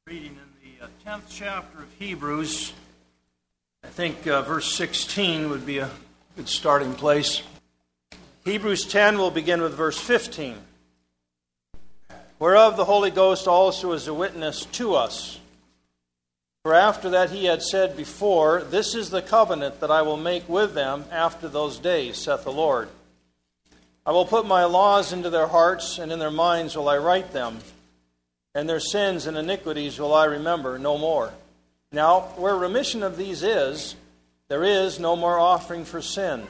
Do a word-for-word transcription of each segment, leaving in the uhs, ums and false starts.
Reading in the uh, tenth chapter of Hebrews, I think uh, verse sixteen would be a good starting place. Hebrews ten will begin with verse fifteen. Whereof the Holy Ghost also is a witness to us. For after that he had said before, This is the covenant that I will make with them after those days, saith the Lord. I will put my laws into their hearts, and in their minds will I write them. And their sins and iniquities will I remember no more. Now, where remission of these is, there is no more offering for sin.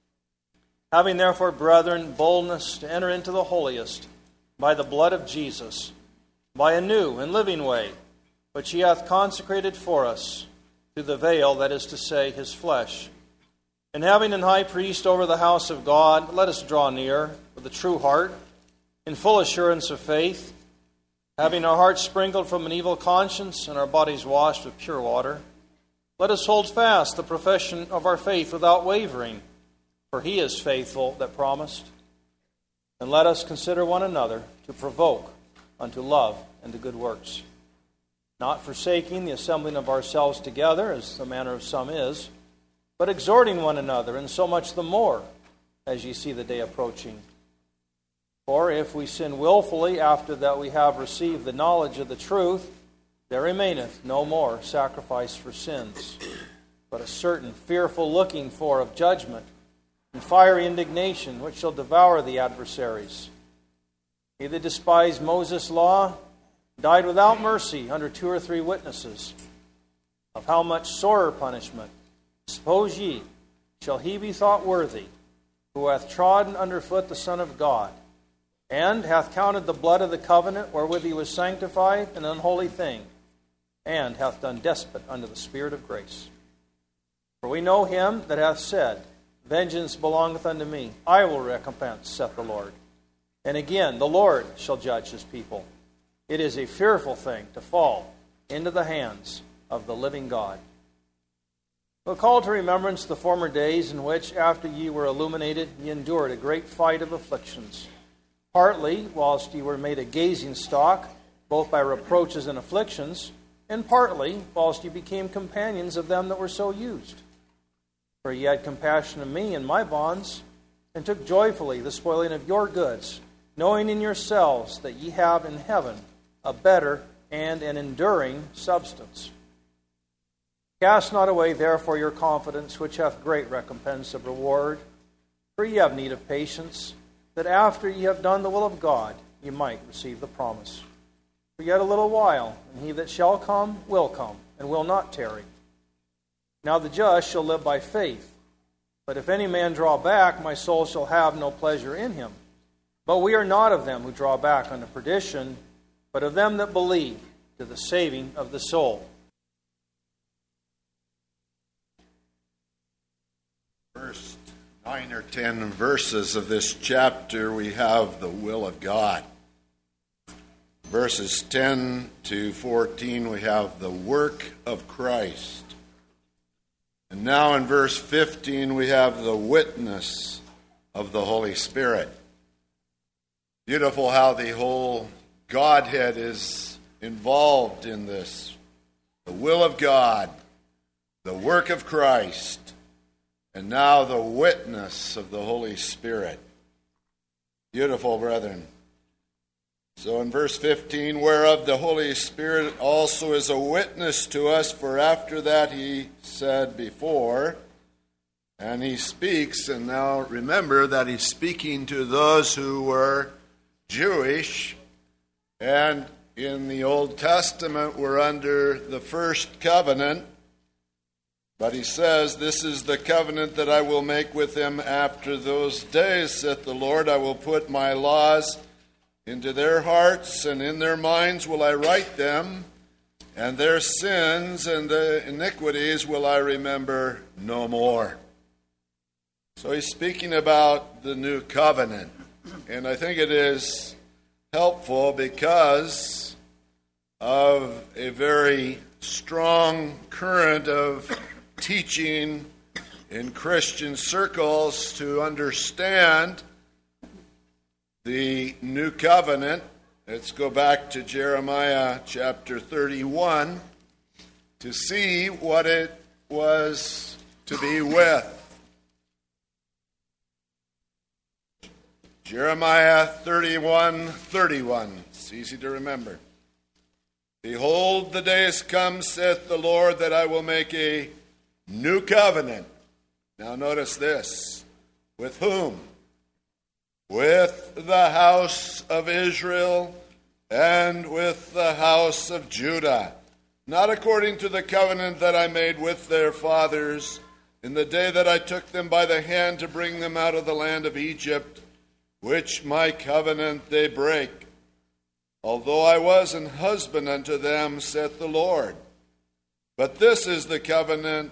Having therefore, brethren, boldness to enter into the holiest, by the blood of Jesus, by a new and living way, which he hath consecrated for us, through the veil, that is to say, his flesh. And having an high priest over the house of God, let us draw near with a true heart, in full assurance of faith, having our hearts sprinkled from an evil conscience and our bodies washed with pure water. Let us hold fast the profession of our faith without wavering, for he is faithful that promised. And let us consider one another to provoke unto love and to good works, not forsaking the assembling of ourselves together, as the manner of some is, but exhorting one another, and so much the more, as ye see the day approaching. For if we sin willfully after that we have received the knowledge of the truth, there remaineth no more sacrifice for sins, but a certain fearful looking for of judgment, and fiery indignation, which shall devour the adversaries. He that despised Moses' law died without mercy under two or three witnesses. Of how much sorer punishment, suppose ye, shall he be thought worthy, who hath trodden under foot the Son of God, and hath counted the blood of the covenant wherewith he was sanctified an unholy thing, and hath done despot unto the Spirit of grace? For we know him that hath said, Vengeance belongeth unto me, I will recompense, saith the Lord. And again, the Lord shall judge his people. It is a fearful thing to fall into the hands of the living God. But call to remembrance the former days in which, after ye were illuminated, ye endured a great fight of afflictions, partly whilst ye were made a gazing stock, both by reproaches and afflictions, and partly whilst ye became companions of them that were so used. For ye had compassion of me and my bonds, and took joyfully the spoiling of your goods, knowing in yourselves that ye have in heaven a better and an enduring substance. Cast not away therefore your confidence, which hath great recompense of reward. For ye have need of patience, that after ye have done the will of God, ye might receive the promise. For yet a little while, and he that shall come will come, and will not tarry. Now the just shall live by faith. But if any man draw back, my soul shall have no pleasure in him. But we are not of them who draw back unto perdition, but of them that believe to the saving of the soul. First nine or ten verses of this chapter, we have the will of God. Verses ten to fourteen, we have the work of Christ. And now in verse fifteen, we have the witness of the Holy Spirit. Beautiful how the whole Godhead is involved in this. The will of God, the work of Christ, and now the witness of the Holy Spirit. Beautiful, brethren. So in verse fifteen, whereof the Holy Spirit also is a witness to us, for after that he said before, and he speaks, and now remember that he's speaking to those who were Jewish, and in the Old Testament were under the first covenant. But he says, This is the covenant that I will make with them after those days, saith the Lord. I will put my laws into their hearts, and in their minds will I write them, and their sins and the iniquities will I remember no more. So he's speaking about the new covenant. And I think it is helpful because of a very strong current of teaching in Christian circles to understand the new covenant Let's go back to Jeremiah chapter thirty-one to see what it was to be with. Jeremiah thirty-one thirty-one. It's easy to remember. Behold, the days come, saith the Lord, that I will make a new covenant. Now notice this. With whom? With the house of Israel and with the house of Judah, not according to the covenant that I made with their fathers in the day that I took them by the hand to bring them out of the land of Egypt, which my covenant they break. Although I was an husband unto them, saith the Lord. But this is the covenant,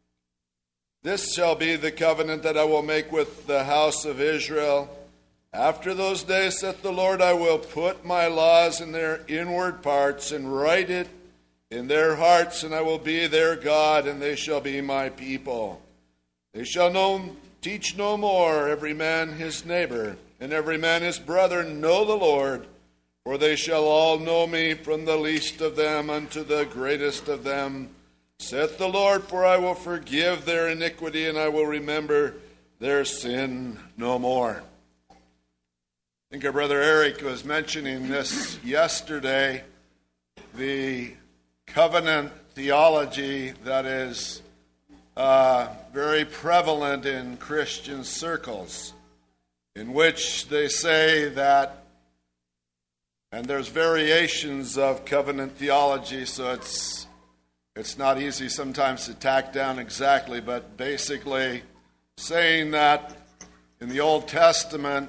this shall be the covenant that I will make with the house of Israel. After those days, saith the Lord, I will put my laws in their inward parts and write it in their hearts, and I will be their God, and they shall be my people. They shall know, teach no more every man his neighbor, and every man his brother, know the Lord. For they shall all know me, from the least of them unto the greatest of them, saith the Lord, for I will forgive their iniquity, and I will remember their sin no more. I think our brother Eric was mentioning this yesterday, the covenant theology that is uh, very prevalent in Christian circles, in which they say that, and there's variations of covenant theology, so it's it's not easy sometimes to tack down exactly, but basically saying that in the Old Testament,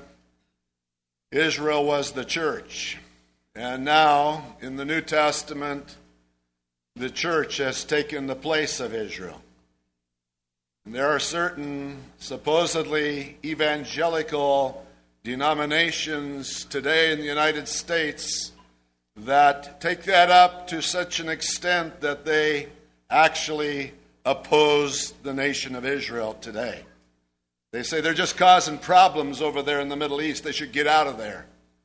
Israel was the church. And now, in the New Testament, the church has taken the place of Israel. And there are certain supposedly evangelical denominations today in the United States that take that up to such an extent that they actually oppose the nation of Israel today. They say they're just causing problems over there in the Middle East. They should get out of there.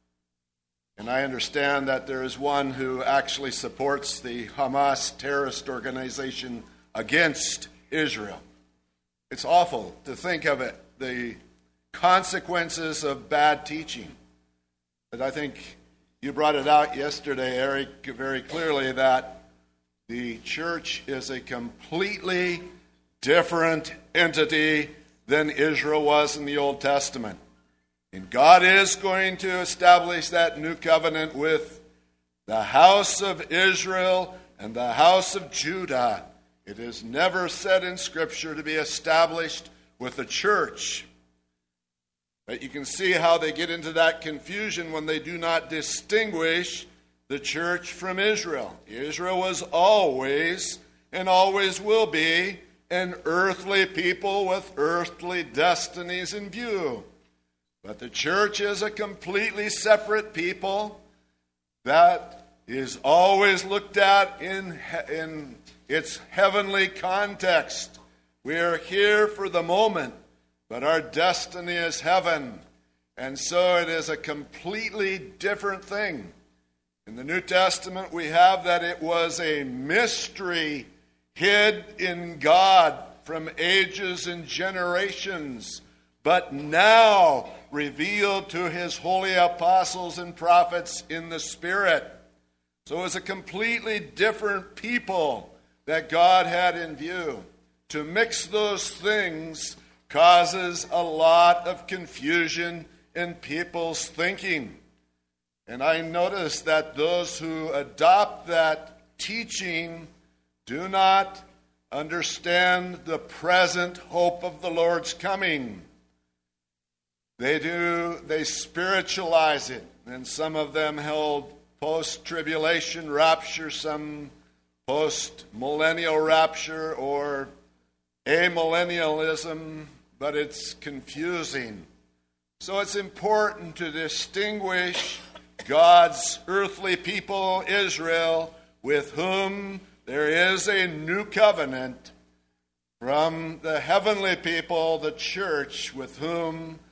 And I understand that there is one who actually supports the Hamas terrorist organization against Israel. It's awful to think of it, the consequences of bad teaching. But I think you brought it out yesterday, Eric, very clearly that the church is a completely different entity than Israel was in the Old Testament. And God is going to establish that new covenant with the house of Israel and the house of Judah. It is never said in Scripture to be established with the church. But you can see how they get into that confusion when they do not distinguish the church from Israel. Israel was always and always will be an earthly people with earthly destinies in view. But the church is a completely separate people that is always looked at in, in its heavenly context. We are here for the moment, but our destiny is heaven. And so it is a completely different thing. In the New Testament, we have that it was a mystery hid in God from ages and generations, but now revealed to his holy apostles and prophets in the Spirit. So it was a completely different people that God had in view. To mix those things causes a lot of confusion in people's thinking. And I notice that those who adopt that teaching do not understand the present hope of the Lord's coming. They do, they spiritualize it. And some of them held post-tribulation rapture, some post-millennial rapture, or amillennialism, but it's confusing. So it's important to distinguish God's earthly people, Israel, with whom there is a new covenant, from the heavenly people, the church, with whom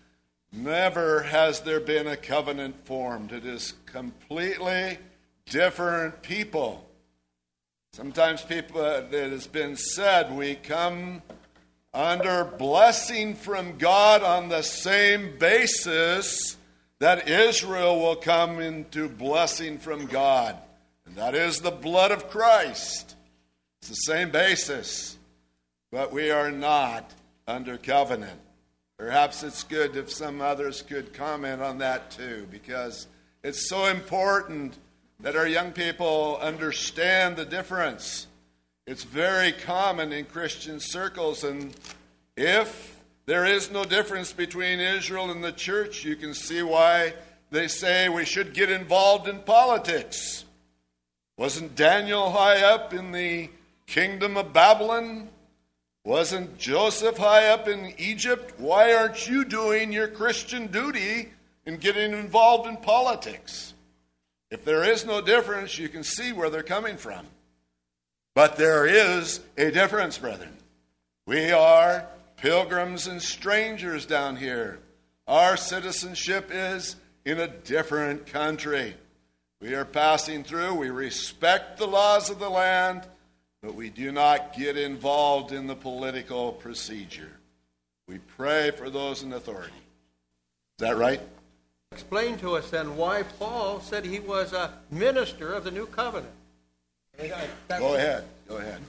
Never has there been a covenant formed. It is completely different people. Sometimes people, it has been said, we come under blessing from God on the same basis that Israel will come into blessing from God. And that is the blood of Christ. It's the same basis. But we are not under covenant. Perhaps it's good if some others could comment on that too, because it's so important that our young people understand the difference. It's very common in Christian circles, and if there is no difference between Israel and the church, you can see why they say we should get involved in politics. Wasn't Daniel high up in the kingdom of Babylon? Wasn't Joseph high up in Egypt? Why aren't you doing your Christian duty in getting involved in politics? If there is no difference, you can see where they're coming from. But there is a difference, brethren. We are pilgrims and strangers down here. Our citizenship is in a different country. We are passing through. We respect the laws of the land, but we do not get involved in the political procedure. We pray for those in authority. Is that right? Explain to us then why Paul said he was a minister of the new covenant. Go ahead. Go ahead.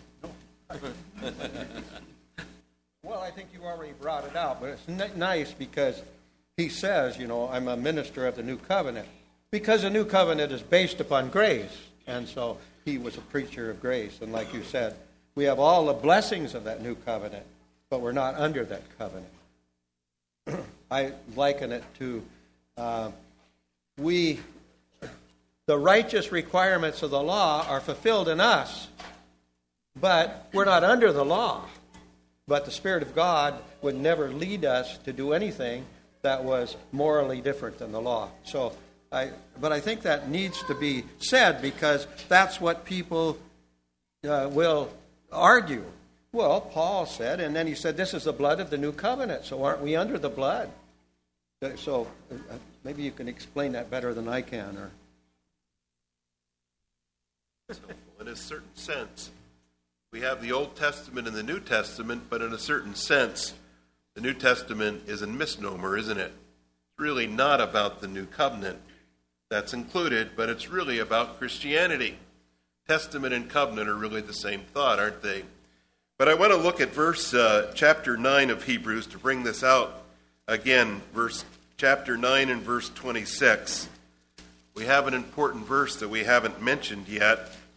Well, I think you already brought it out, but it's n- nice because he says, you know, I'm a minister of the new covenant. Because the new covenant is based upon grace. And so he was a preacher of grace. And like you said, we have all the blessings of that new covenant, but we're not under that covenant. I liken it to uh, we, the righteous requirements of the law are fulfilled in us, but we're not under the law. But the Spirit of God would never lead us to do anything that was morally different than the law. So, I, but I think that needs to be said because that's what people uh, will argue. Well, Paul said, and then he said, this is the blood of the new covenant, so aren't we under the blood? So uh, maybe you can explain that better than I can. Or in a certain sense, we have the Old Testament and the New Testament, but in a certain sense, the New Testament is a misnomer, isn't it? It's really not about the new covenant. That's included, but it's really about Christianity. Testament and covenant are really the same thought, aren't they? But I want to look at verse uh, chapter nine of Hebrews to bring this out again. Verse chapter nine and verse twenty-six. We have an important verse that we haven't mentioned yet.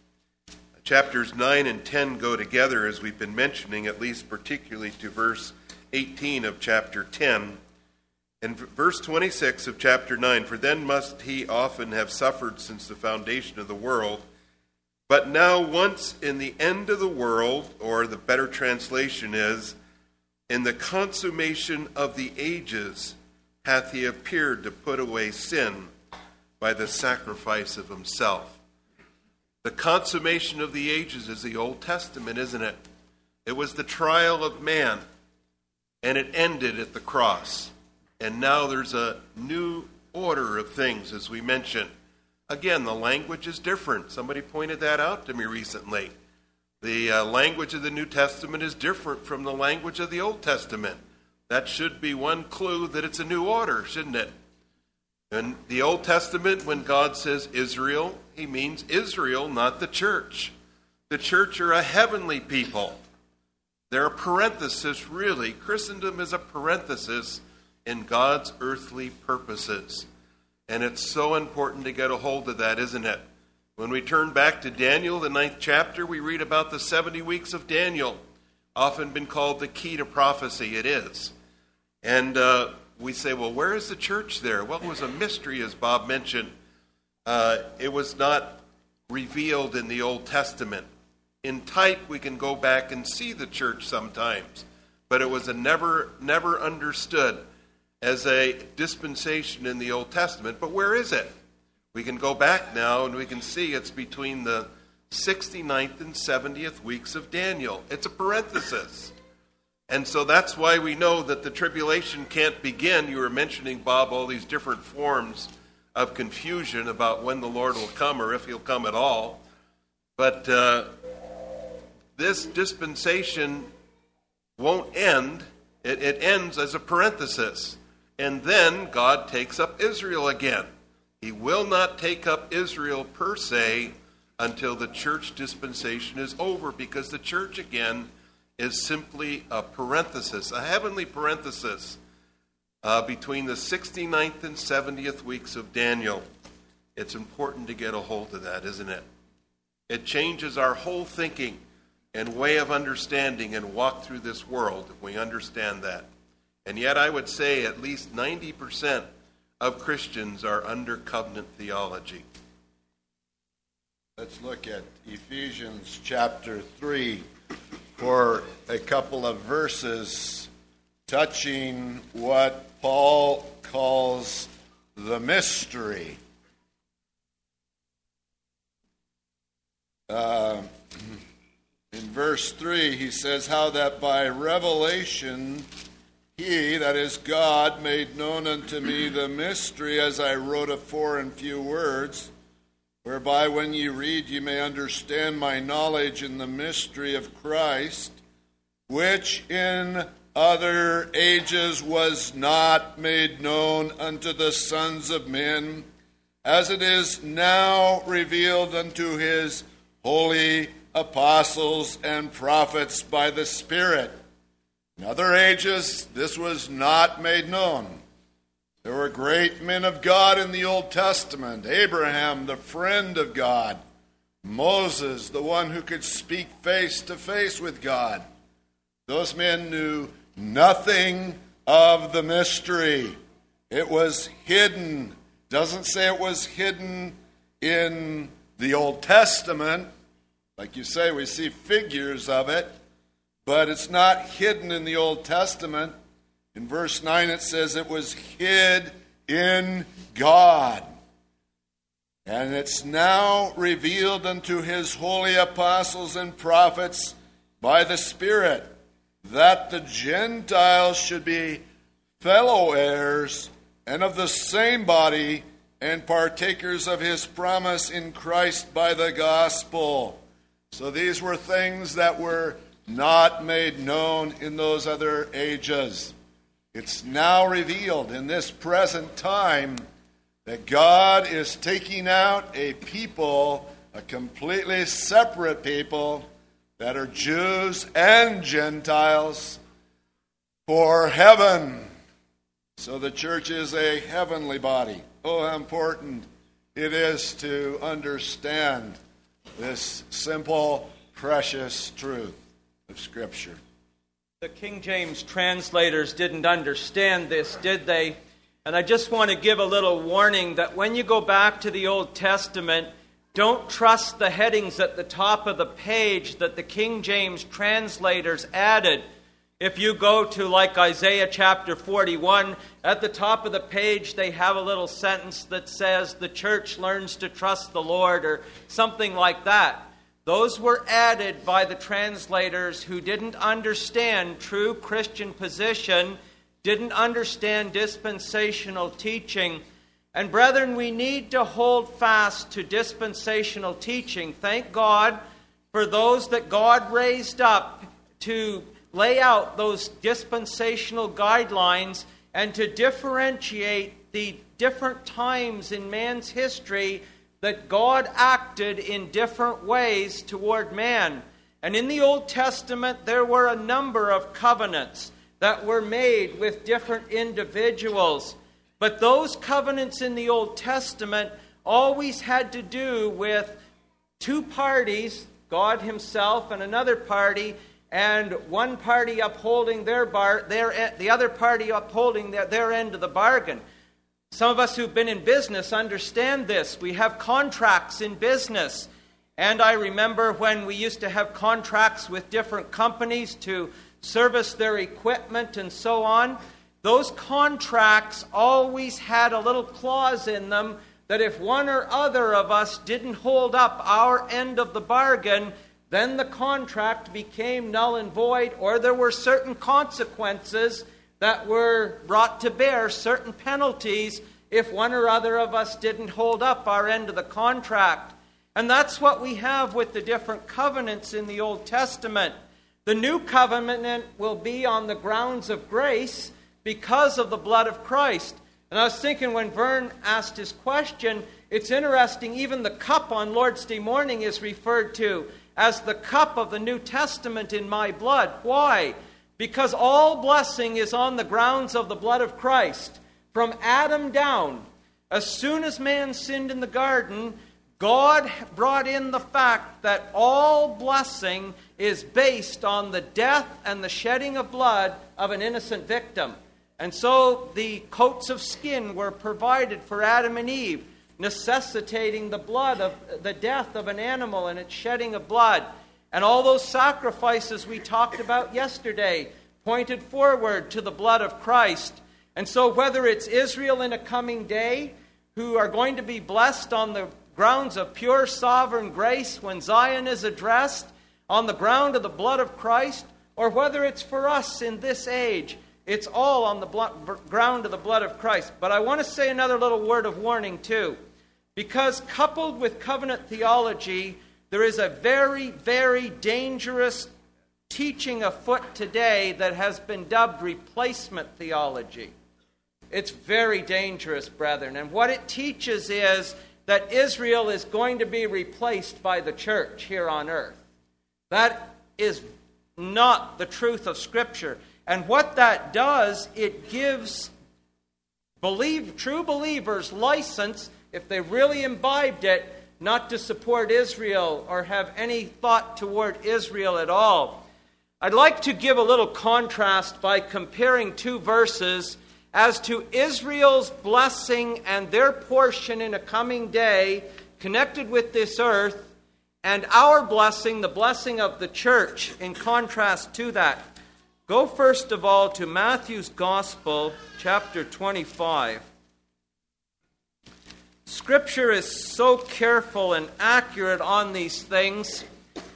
Chapters nine and ten go together, as we've been mentioning, at least particularly to verse eighteen of chapter ten. And verse twenty-six of chapter nine, for then must he often have suffered since the foundation of the world. But now once in the end of the world, or the better translation is, in the consummation of the ages, hath he appeared to put away sin by the sacrifice of himself. The consummation of the ages is the Old Testament, isn't it? It was the trial of man, and it ended at the cross. And now there's a new order of things, as we mentioned. Again, the language is different. Somebody pointed that out to me recently. The uh, language of the New Testament is different from the language of the Old Testament. That should be one clue that it's a new order, shouldn't it? In the Old Testament, when God says Israel, he means Israel, not the church. The church are a heavenly people. They're a parenthesis, really. Christendom is a parenthesis in God's earthly purposes. And it's so important to get a hold of that, isn't it? When we turn back to Daniel, the ninth chapter, we read about the seventy weeks of Daniel, often been called the key to prophecy. It is. And uh, we say, well, where is the church there? Well, it was a mystery, as Bob mentioned. Uh, it was not revealed in the Old Testament. In type, we can go back and see the church sometimes, but it was a never, never understood as a dispensation in the Old Testament. But where is it? We can go back now and we can see it's between the sixty-ninth and seventieth weeks of Daniel. It's a parenthesis. And so that's why we know that the tribulation can't begin. You were mentioning, Bob, all these different forms of confusion about when the Lord will come or if he'll come at all. But uh, this dispensation won't end. It, it ends as a parenthesis. And then God takes up Israel again. He will not take up Israel per se until the church dispensation is over, because the church again is simply a parenthesis, a heavenly parenthesis uh, between the sixty-ninth and seventieth weeks of Daniel. It's important to get a hold of that, isn't it? It changes our whole thinking and way of understanding and walk through this world if we understand that. And yet I would say at least ninety percent of Christians are under covenant theology. Let's look at Ephesians chapter three for a couple of verses touching what Paul calls the mystery. Uh, in verse three, he says, how that by revelation he, that is God, made known unto me the mystery, as I wrote afore in few words, whereby when ye read ye may understand my knowledge in the mystery of Christ, which in other ages was not made known unto the sons of men, as it is now revealed unto his holy apostles and prophets by the Spirit. In other ages, this was not made known. There were great men of God in the Old Testament. Abraham, the friend of God. Moses, the one who could speak face to face with God. Those men knew nothing of the mystery. It was hidden. Doesn't say it was hidden in the Old Testament. Like you say, we see figures of it. But it's not hidden in the Old Testament. In verse nine it says it was hid in God. And it's now revealed unto his holy apostles and prophets by the Spirit, that the Gentiles should be fellow heirs and of the same body and partakers of his promise in Christ by the gospel. So these were things that were not made known in those other ages. It's now revealed in this present time that God is taking out a people, a completely separate people, that are Jews and Gentiles, for heaven. So the church is a heavenly body. Oh, how important it is to understand this simple, precious truth of Scripture. The King James translators didn't understand this, did they? And I just want to give a little warning that when you go back to the Old Testament, don't trust the headings at the top of the page that the King James translators added. If you go to like Isaiah chapter forty-one, at the top of the page they have a little sentence that says the church learns to trust the Lord or something like that. Those were added by the translators who didn't understand true Christian position, didn't understand dispensational teaching. And brethren, we need to hold fast to dispensational teaching. Thank God for those that God raised up to lay out those dispensational guidelines and to differentiate the different times in man's history that God acted in different ways toward man. And in the Old Testament, there were a number of covenants that were made with different individuals. But those covenants in the Old Testament always had to do with two parties, God himself and another party, and one party upholding their bar, their the other party upholding their, their end of the bargain. Some of us who've been in business understand this. We have contracts in business. And I remember when we used to have contracts with different companies to service their equipment and so on. Those contracts always had a little clause in them that if one or other of us didn't hold up our end of the bargain, then the contract became null and void, or there were certain consequences that were brought to bear, certain penalties, if one or other of us didn't hold up our end of the contract. And that's what we have with the different covenants in the Old Testament. The new covenant will be on the grounds of grace because of the blood of Christ. And I was thinking when Vern asked his question, it's interesting, even the cup on Lord's Day morning is referred to as the cup of the New Testament in my blood. Why? Because all blessing is on the grounds of the blood of Christ. From Adam down, as soon as man sinned in the garden, God brought in the fact that all blessing is based on the death and the shedding of blood of an innocent victim. And so the coats of skin were provided for Adam and Eve, necessitating the blood of the death of an animal and its shedding of blood. And all those sacrifices we talked about yesterday pointed forward to the blood of Christ. And so whether it's Israel in a coming day, who are going to be blessed on the grounds of pure sovereign grace when Zion is addressed, on the ground of the blood of Christ, or whether it's for us in this age, it's all on the blood, ground of the blood of Christ. But I want to say another little word of warning too, because coupled with covenant theology, there is a very, very dangerous teaching afoot today that has been dubbed replacement theology. It's very dangerous, brethren. And what it teaches is that Israel is going to be replaced by the church here on earth. That is not the truth of Scripture. And what that does, it gives believe, true believers license, if they really imbibed it, not to support Israel or have any thought toward Israel at all. I'd like to give a little contrast by comparing two verses as to Israel's blessing and their portion in a coming day connected with this earth, and our blessing, the blessing of the church, in contrast to that. Go first of all to Matthew's Gospel, chapter twenty-five. Scripture is so careful and accurate on these things.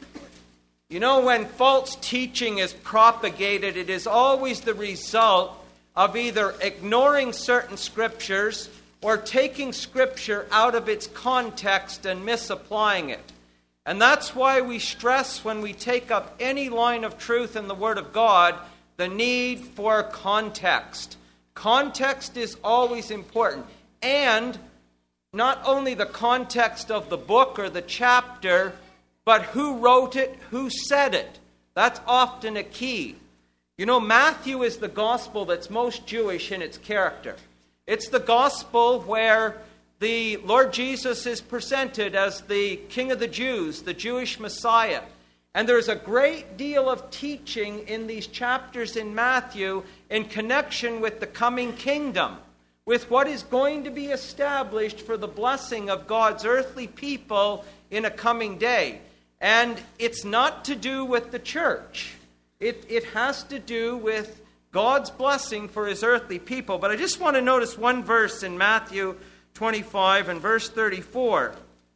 You know, when false teaching is propagated, it is always the result of either ignoring certain scriptures or taking scripture out of its context and misapplying it. And that's why we stress when we take up any line of truth in the Word of God, the need for context. Context is always important. And not only the context of the book or the chapter, but who wrote it, who said it. That's often a key. You know, Matthew is the gospel that's most Jewish in its character. It's the gospel where the Lord Jesus is presented as the King of the Jews, the Jewish Messiah. And there's a great deal of teaching in these chapters in Matthew in connection with the coming kingdom, with what is going to be established for the blessing of God's earthly people in a coming day. And it's not to do with the church. It, it has to do with God's blessing for his earthly people. But I just want to notice one verse in Matthew twenty-five and verse thirty-four.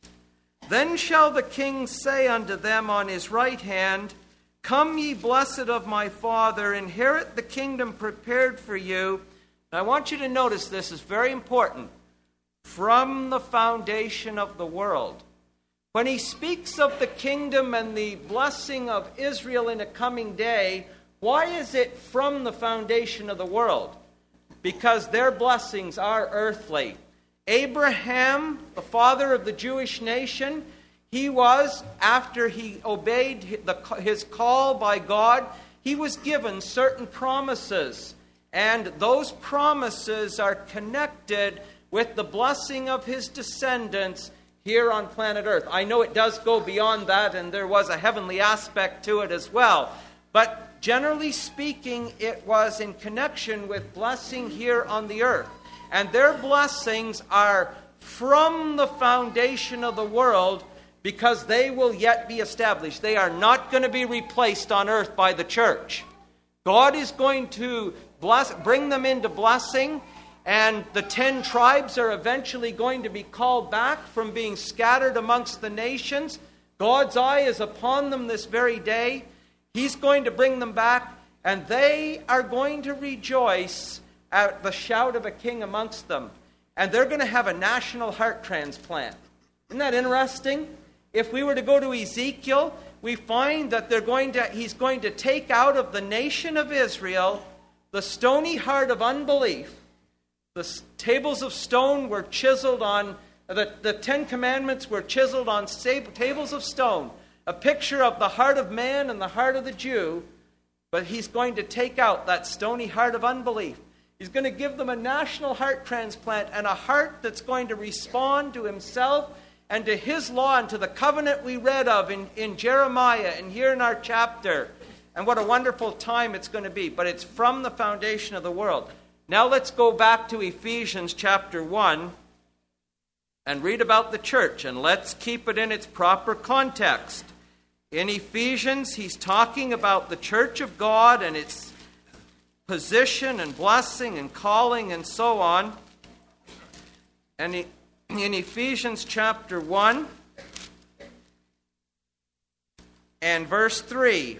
Then shall the king say unto them on his right hand, Come ye blessed of my Father, inherit the kingdom prepared for you. And I want you to notice this is very important. From the foundation of the world. When he speaks of the kingdom and the blessing of Israel in a coming day, why is it from the foundation of the world? Because their blessings are earthly. Abraham, the father of the Jewish nation, he was, after he obeyed his call by God, he was given certain promises. And those promises are connected with the blessing of his descendants here on planet Earth. I know it does go beyond that, and there was a heavenly aspect to it as well. But generally speaking, it was in connection with blessing here on the earth. And their blessings are from the foundation of the world because they will yet be established. They are not going to be replaced on earth by the church. God is going to bless, bring them into blessing. And the ten tribes are eventually going to be called back from being scattered amongst the nations. God's eye is upon them this very day. He's going to bring them back, and they are going to rejoice at the shout of a king amongst them. And they're going to have a national heart transplant. Isn't that interesting? If we were to go to Ezekiel, we find that they're going to, he's going to take out of the nation of Israel the stony heart of unbelief. The tables of stone were chiseled on, the, the Ten Commandments were chiseled on tables of stone, a picture of the heart of man and the heart of the Jew. But he's going to take out that stony heart of unbelief. He's going to give them a national heart transplant and a heart that's going to respond to himself and to his law and to the covenant we read of in, in Jeremiah and here in our chapter. And what a wonderful time it's going to be. But it's from the foundation of the world. Now let's go back to Ephesians chapter one and read about the church. And let's keep it in its proper context. In Ephesians, he's talking about the church of God and its position and blessing and calling and so on. And he, in Ephesians chapter one and verse three,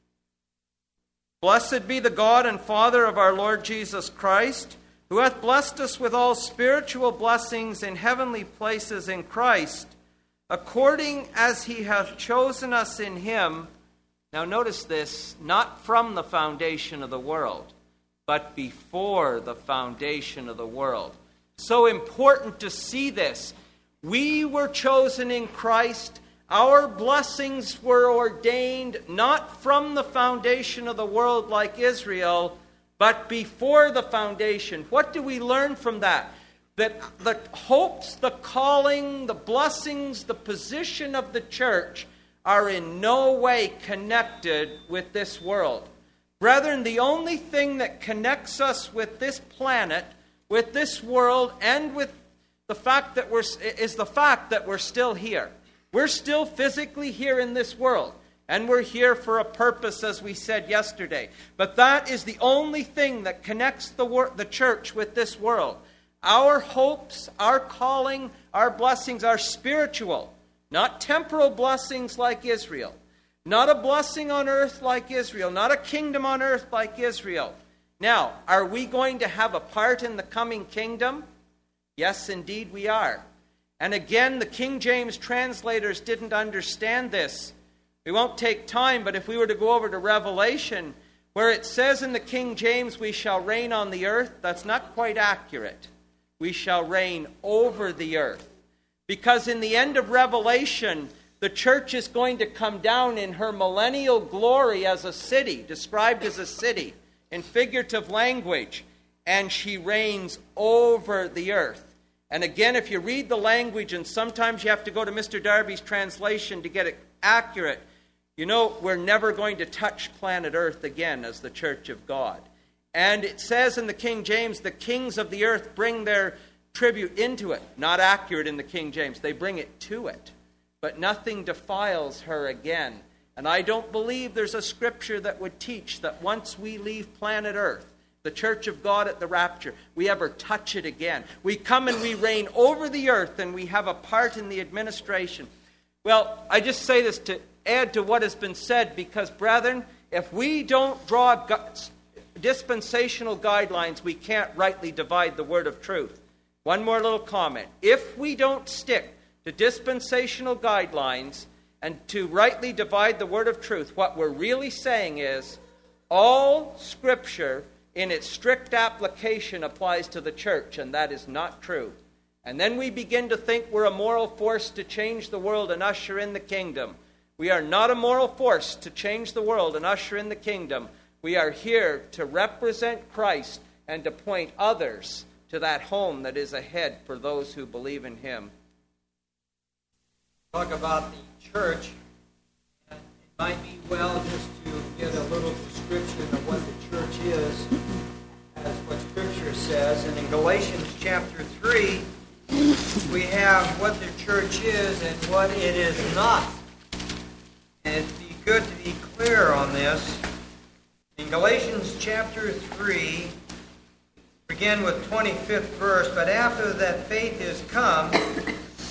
blessed be the God and Father of our Lord Jesus Christ, who hath blessed us with all spiritual blessings in heavenly places in Christ, according as he hath chosen us in him. Now notice this, not from the foundation of the world, but before the foundation of the world. So important to see this. We were chosen in Christ. Our blessings were ordained not from the foundation of the world like Israel, but before the foundation. What do we learn from that? That the hopes, the calling, the blessings, the position of the church are in no way connected with this world. Brethren, the only thing that connects us with this planet, with this world, and with the fact that we're is the fact that we're still here. We're still physically here in this world, and we're here for a purpose, as we said yesterday. But that is the only thing that connects the wor- the church with this world. Our hopes, our calling, our blessings are spiritual, not temporal blessings like Israel. Not a blessing on earth like Israel. Not a kingdom on earth like Israel. Now, are we going to have a part in the coming kingdom? Yes, indeed we are. And again, the King James translators didn't understand this. We won't take time, but if we were to go over to Revelation, where it says in the King James, we shall reign on the earth, that's not quite accurate. We shall reign over the earth. Because in the end of Revelation, the church is going to come down in her millennial glory as a city, described as a city in figurative language, and she reigns over the earth. And again, if you read the language, and sometimes you have to go to Mister Darby's translation to get it accurate, you know, we're never going to touch planet Earth again as the church of God. And it says in the King James, the kings of the earth bring their tribute into it. Not accurate in the King James. They bring it to it. But nothing defiles her again. And I don't believe there's a scripture that would teach that once we leave planet Earth, the church of God at the rapture, we ever touch it again. We come and we reign over the earth, and we have a part in the administration. Well, I just say this to add to what has been said, because, brethren, if we don't draw gu- dispensational guidelines, we can't rightly divide the word of truth. One more little comment. If we don't stick to dispensational guidelines and to rightly divide the word of truth, what we're really saying is all Scripture in its strict application applies to the church, and that is not true. And then we begin to think we're a moral force to change the world and usher in the kingdom. We are not a moral force to change the world and usher in the kingdom. We are here to represent Christ and to point others to that home that is ahead for those who believe in Him. Talk about the church, and it might be well just to get a little description of what the church is, as what Scripture says. And in Galatians chapter three, we have what the church is and what it is not. And it'd be good to be clear on this. In Galatians chapter three, begin with twenty-fifth verse, but after that faith is come,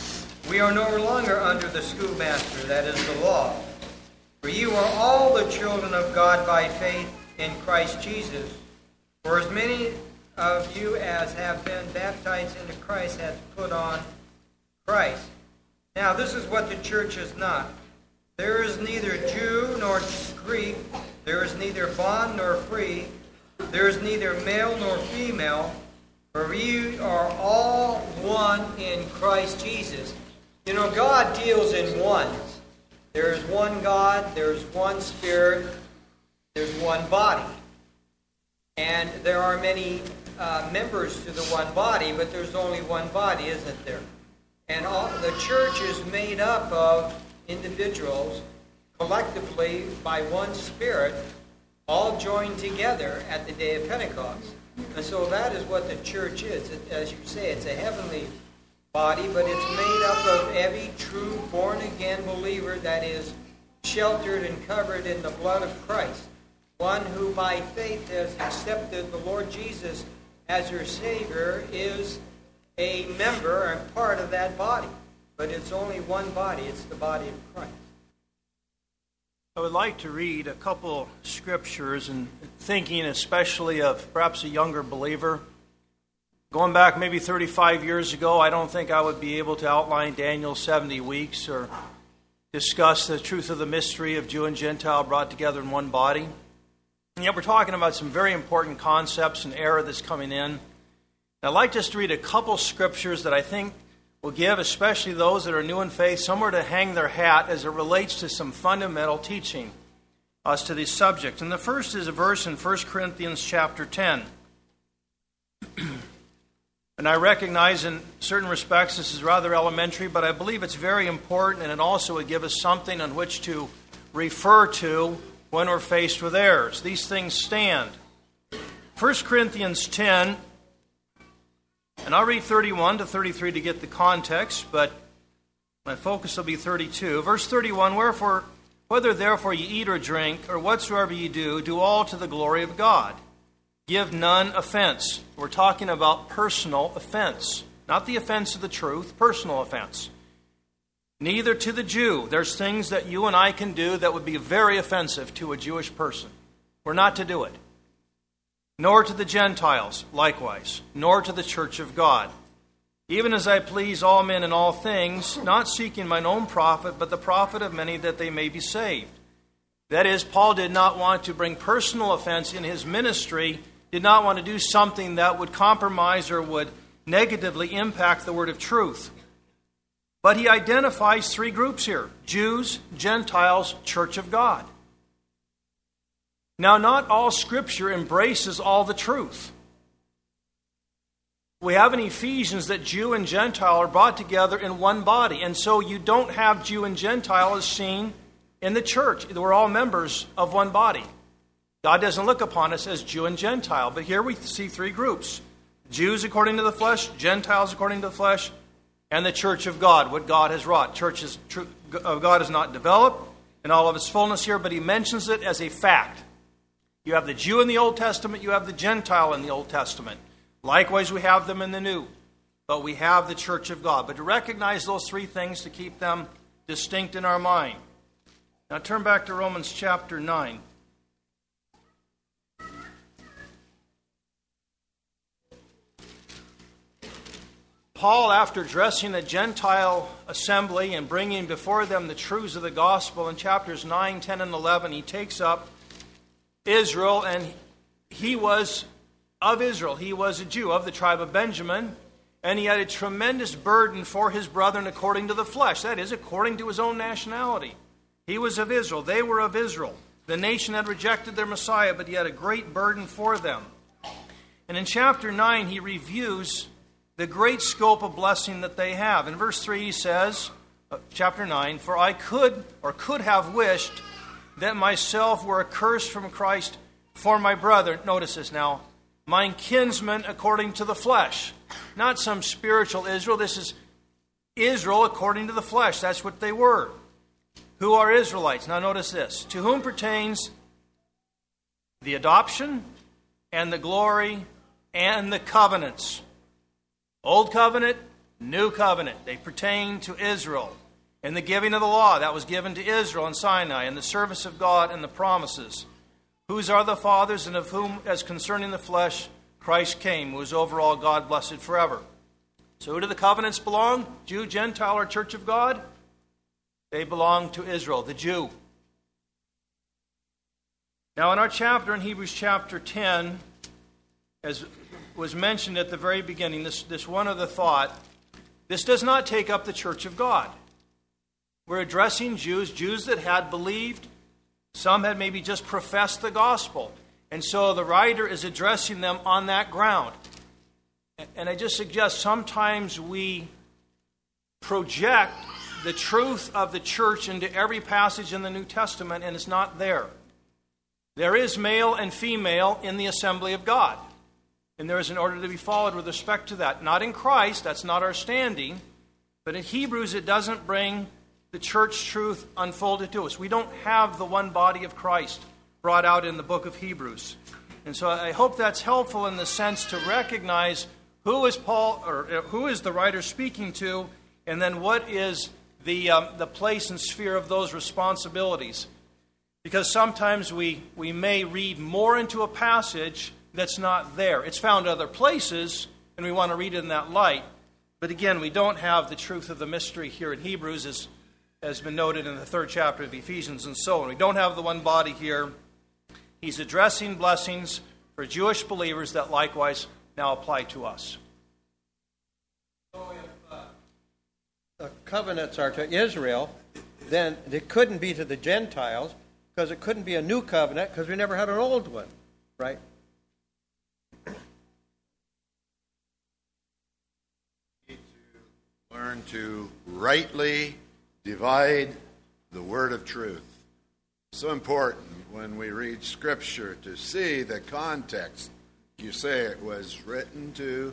We are no longer under the schoolmaster, that is the law. For you are all the children of God by faith in Christ Jesus. For as many of you as have been baptized into Christ have put on Christ. Now this is what the church is not. There is neither Jew nor Greek. There is neither bond nor free. There is neither male nor female. For you are all one in Christ Jesus. You know, God deals in ones. There is one God, there is one Spirit, there's one body. And there are many uh, members to the one body, but there's only one body, isn't there? And all, the church is made up of individuals collectively by one Spirit, all joined together at the day of Pentecost. And so that is what the church is. It, as you say, it's a heavenly body, but it's made up of every true born-again believer that is sheltered and covered in the blood of Christ. One who by faith has accepted the Lord Jesus as your Savior is a member and part of that body. But it's only one body. It's the body of Christ. I would like to read a couple scriptures, and thinking especially of perhaps a younger believer. Going back maybe thirty-five years ago, I don't think I would be able to outline Daniel's seventy weeks or discuss the truth of the mystery of Jew and Gentile brought together in one body. And yet we're talking about some very important concepts and error that's coming in. And I'd like just to read a couple scriptures that I think will give, especially those that are new in faith, somewhere to hang their hat as it relates to some fundamental teaching as to these subjects. And the first is a verse in First Corinthians chapter ten. And I recognize in certain respects this is rather elementary, but I believe it's very important, and it also would give us something on which to refer to when we're faced with errors. These things stand. First Corinthians ten, and I'll read thirty-one to thirty-three to get the context, but my focus will be thirty-two. Verse thirty-one, Wherefore, whether therefore ye eat or drink, or whatsoever ye do, do all to the glory of God. Give none offense. We're talking about personal offense. Not the offense of the truth, personal offense. Neither to the Jew. There's things that you and I can do that would be very offensive to a Jewish person. We're not to do it. Nor to the Gentiles, likewise. Nor to the church of God. Even as I please all men in all things, not seeking mine own profit, but the profit of many, that they may be saved. That is, Paul did not want to bring personal offense in his ministry, did not want to do something that would compromise or would negatively impact the word of truth. But he identifies three groups here: Jews, Gentiles, church of God. Now, not all Scripture embraces all the truth. We have in Ephesians that Jew and Gentile are brought together in one body, and so you don't have Jew and Gentile as seen in the church. We're all members of one body. God doesn't look upon us as Jew and Gentile, but here we see three groups: Jews according to the flesh, Gentiles according to the flesh, and the church of God, what God has wrought. Church is, of God is not developed in all of its fullness here, but he mentions it as a fact. You have the Jew in the Old Testament, you have the Gentile in the Old Testament. Likewise, we have them in the New, but we have the church of God. But to recognize those three things, to keep them distinct in our mind. Now turn back to Romans chapter nine. Paul, after addressing a Gentile assembly and bringing before them the truths of the gospel, in chapters nine, ten, and eleven, he takes up Israel, and he was of Israel. He was a Jew of the tribe of Benjamin, and he had a tremendous burden for his brethren according to the flesh. That is, according to his own nationality. He was of Israel. They were of Israel. The nation had rejected their Messiah, but he had a great burden for them. And in chapter nine, he reviews the great scope of blessing that they have. In verse three, he says, uh, chapter nine, For I could, or could have wished, that myself were accursed from Christ for my brother. Notice this now. Mine kinsmen according to the flesh. Not some spiritual Israel. This is Israel according to the flesh. That's what they were. Who are Israelites? Now notice this. To whom pertains the adoption and the glory and the covenants. Old covenant, New covenant. They pertain to Israel. And the giving of the law, that was given to Israel in Sinai, and the service of God and the promises. Whose are the fathers, and of whom, as concerning the flesh, Christ came, who is over all God, blessed forever. So who do the covenants belong? Jew, Gentile, or Church of God? They belong to Israel, the Jew. Now in our chapter, in Hebrews chapter ten, as was mentioned at the very beginning, this, this one other thought, this does not take up the Church of God. We're addressing Jews, Jews that had believed. Some had maybe just professed the gospel. And so the writer is addressing them on that ground. And I just suggest sometimes we project the truth of the church into every passage in the New Testament, and it's not there. There is male and female in the assembly of God. And there is an order to be followed with respect to that. Not in Christ, that's not our standing. But in Hebrews, it doesn't bring the church truth unfolded to us. We don't have the one body of Christ brought out in the book of Hebrews. And so I hope that's helpful in the sense to recognize who is Paul, or who is the writer speaking to, and then what is the um, the place and sphere of those responsibilities. Because sometimes we, we may read more into a passage that's not there. It's found other places, and we want to read it in that light. But again, we don't have the truth of the mystery here in Hebrews, as has been noted in the third chapter of Ephesians and so on. We don't have the one body here. He's addressing blessings for Jewish believers that likewise now apply to us. So if uh, the covenants are to Israel, then it couldn't be to the Gentiles, because it couldn't be a new covenant, because we never had an old one, right? We need to learn to rightly divide the word of truth. So important when we read Scripture to see the context. You say it was written to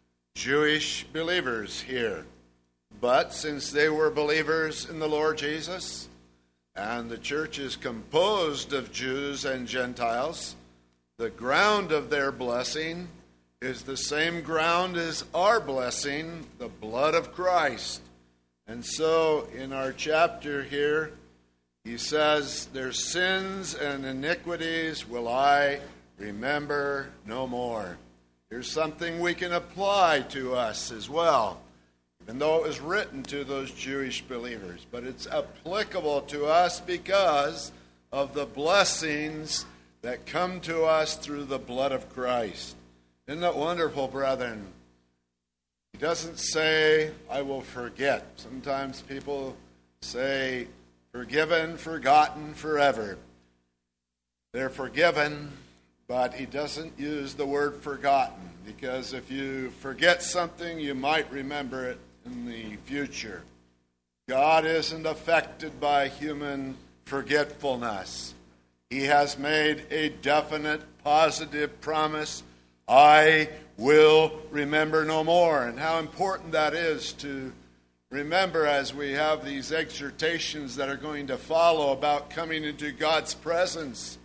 Jewish believers here. But since they were believers in the Lord Jesus, and the church is composed of Jews and Gentiles, the ground of their blessing is the same ground as our blessing, the blood of Christ. And so in our chapter here, he says, their sins and iniquities will I remember no more. Here's something we can apply to us as well, even though it was written to those Jewish believers. But it's applicable to us because of the blessings that come to us through the blood of Christ. Isn't that wonderful, brethren? He doesn't say, I will forget. Sometimes people say, forgiven, forgotten, forever. They're forgiven, but he doesn't use the word forgotten, because if you forget something, you might remember it in the future. God isn't affected by human forgetfulness. He has made a definite, positive promise, I will remember no more. And how important that is to remember as we have these exhortations that are going to follow about coming into God's presence.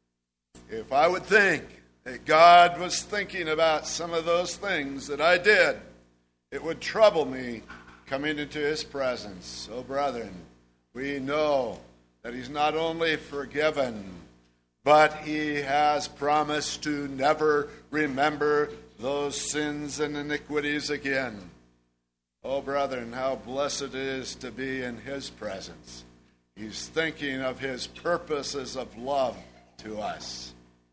If I would think that God was thinking about some of those things that I did, it would trouble me coming into his presence. So, brethren, we know that he's not only forgiven, but he has promised to never remember those sins and iniquities again. Oh, brethren, how blessed it is to be in his presence. He's thinking of his purposes of love to us.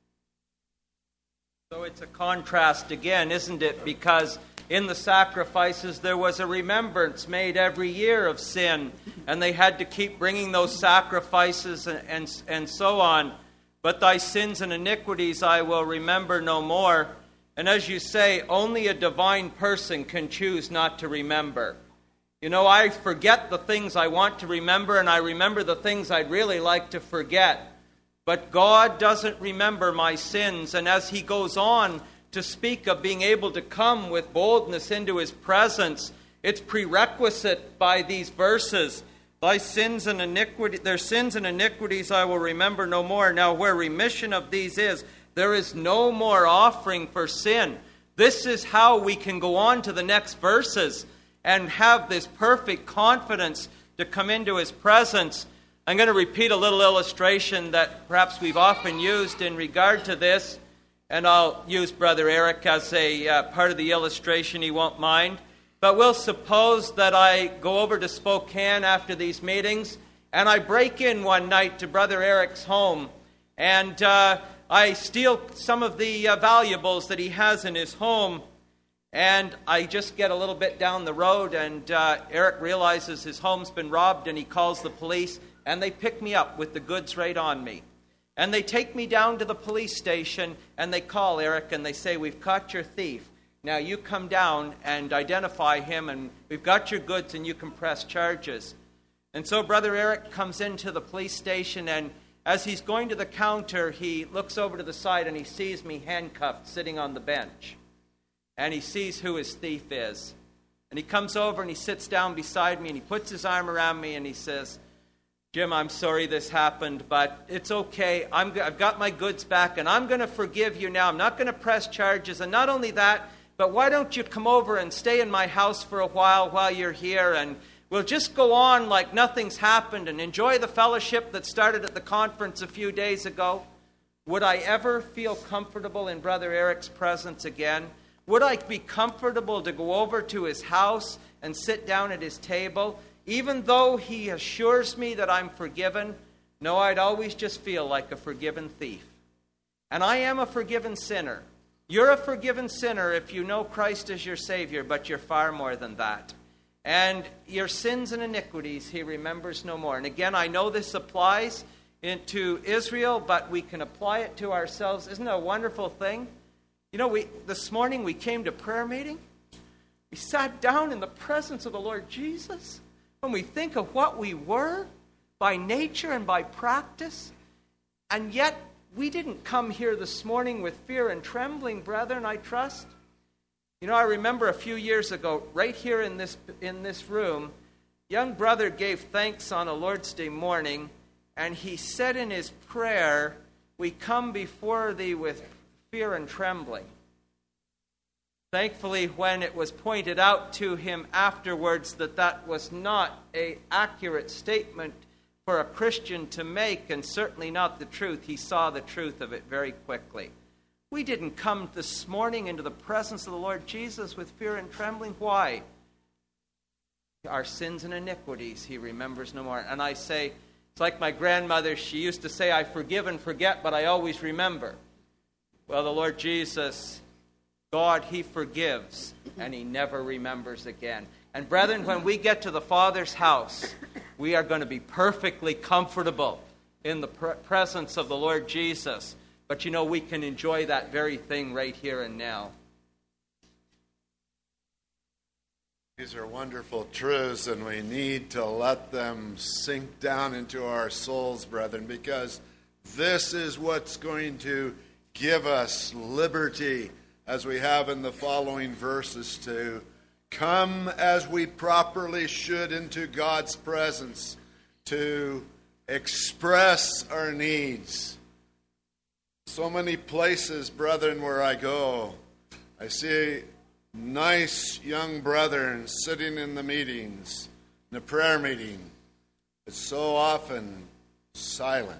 So it's a contrast again, isn't it? Because in the sacrifices there was a remembrance made every year of sin, and they had to keep bringing those sacrifices and, and, and so on. But thy sins and iniquities I will remember no more. And as you say, only a divine person can choose not to remember. You know, I forget the things I want to remember, and I remember the things I'd really like to forget. But God doesn't remember my sins. And as he goes on to speak of being able to come with boldness into his presence, it's prerequisite by these verses. Thy sins and iniquity, their sins and iniquities I will remember no more. Now where remission of these is, there is no more offering for sin. This is how we can go on to the next verses and have this perfect confidence to come into his presence. I'm going to repeat a little illustration that perhaps we've often used in regard to this, and I'll use Brother Eric as a uh, part of the illustration. He won't mind. But we'll suppose that I go over to Spokane after these meetings, and I break in one night to Brother Eric's home, and uh, I steal some of the uh, valuables that he has in his home, and I just get a little bit down the road, and uh, Eric realizes his home's been robbed, and he calls the police, and they pick me up with the goods right on me. And they take me down to the police station, and they call Eric, and they say, "We've caught your thief. Now you come down and identify him, and we've got your goods, and you can press charges." And so Brother Eric comes into the police station, and as he's going to the counter, he looks over to the side, and he sees me handcuffed sitting on the bench. And he sees who his thief is. And he comes over, and he sits down beside me, and he puts his arm around me, and he says, "Jim, I'm sorry this happened, but it's okay. I'm, I've got my goods back, and I'm going to forgive you now. I'm not going to press charges. And not only that, but why don't you come over and stay in my house for a while while you're here, and we'll just go on like nothing's happened and enjoy the fellowship that started at the conference a few days ago." Would I ever feel comfortable in Brother Eric's presence again? Would I be comfortable to go over to his house and sit down at his table, even though he assures me that I'm forgiven? No, I'd always just feel like a forgiven thief. And I am a forgiven sinner. You're a forgiven sinner if you know Christ as your Savior, but you're far more than that. And your sins and iniquities he remembers no more. And again, I know this applies to Israel, but we can apply it to ourselves. Isn't it a wonderful thing? You know, we this morning we came to prayer meeting. We sat down in the presence of the Lord Jesus. When we think of what we were by nature and by practice, and yet we didn't come here this morning with fear and trembling, brethren, I trust. You know, I remember a few years ago, right here in this in this room, young brother gave thanks on a Lord's Day morning, and he said in his prayer, "We come before thee with fear and trembling." Thankfully, when it was pointed out to him afterwards that that was not an accurate statement for a Christian to make, and certainly not the truth, he saw the truth of it very quickly. We didn't come this morning into the presence of the Lord Jesus with fear and trembling. Why? Our sins and iniquities he remembers no more. And I say, it's like my grandmother, she used to say, "I forgive and forget, but I always remember." Well, the Lord Jesus, God, he forgives, and he never remembers again. And brethren, when we get to the Father's house, we are going to be perfectly comfortable in the pre- presence of the Lord Jesus. But you know, we can enjoy that very thing right here and now. These are wonderful truths, and we need to let them sink down into our souls, brethren, because this is what's going to give us liberty, as we have in the following verses, to come as we properly should into God's presence, to express our needs. So many places, brethren, where I go, I see nice young brethren sitting in the meetings, in the prayer meeting, but so often silent.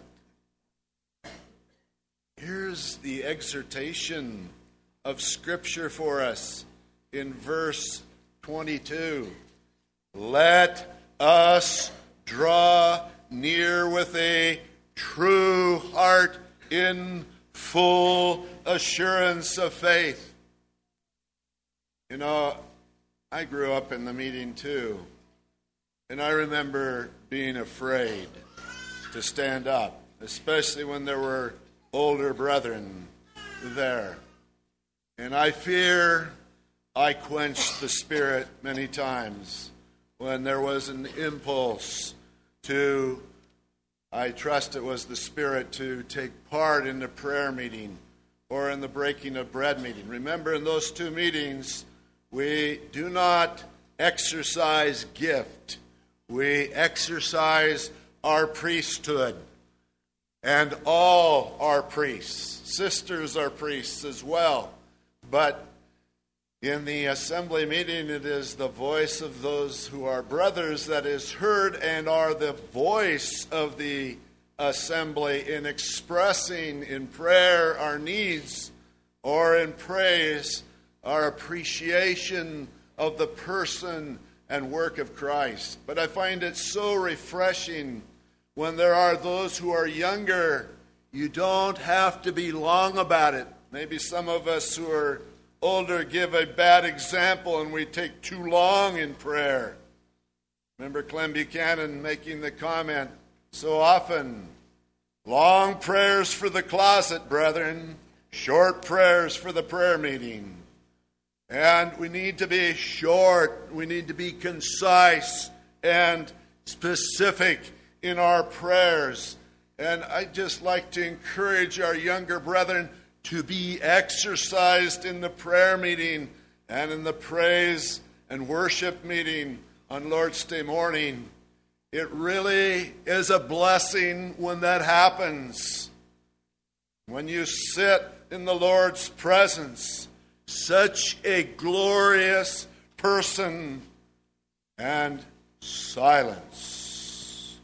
Here's the exhortation of Scripture for us in verse twenty-two. Let us draw near with a true heart in full assurance of faith. You know, I grew up in the meeting too, and I remember being afraid to stand up, especially when there were older brethren there. And I fear I quenched the Spirit many times when there was an impulse to, I trust it was the Spirit, to take part in the prayer meeting or in the breaking of bread meeting. Remember, in those two meetings, we do not exercise gift. We exercise our priesthood. And all are priests. Sisters are priests as well. But In the assembly meeting, it is the voice of those who are brothers that is heard and are the voice of the assembly in expressing in prayer our needs or in praise our appreciation of the person and work of Christ. But I find it so refreshing when there are those who are younger. You don't have to be long about it. Maybe some of us who are older give a bad example and we take too long in prayer. Remember Clem Buchanan making the comment so often, long prayers for the closet, brethren, short prayers for the prayer meeting. And we need to be short, we need to be concise and specific in our prayers. And I'd just like to encourage our younger brethren to be exercised in the prayer meeting and in the praise and worship meeting on Lord's Day morning. It really is a blessing when that happens. When you sit in the Lord's presence, such a glorious person, and silence.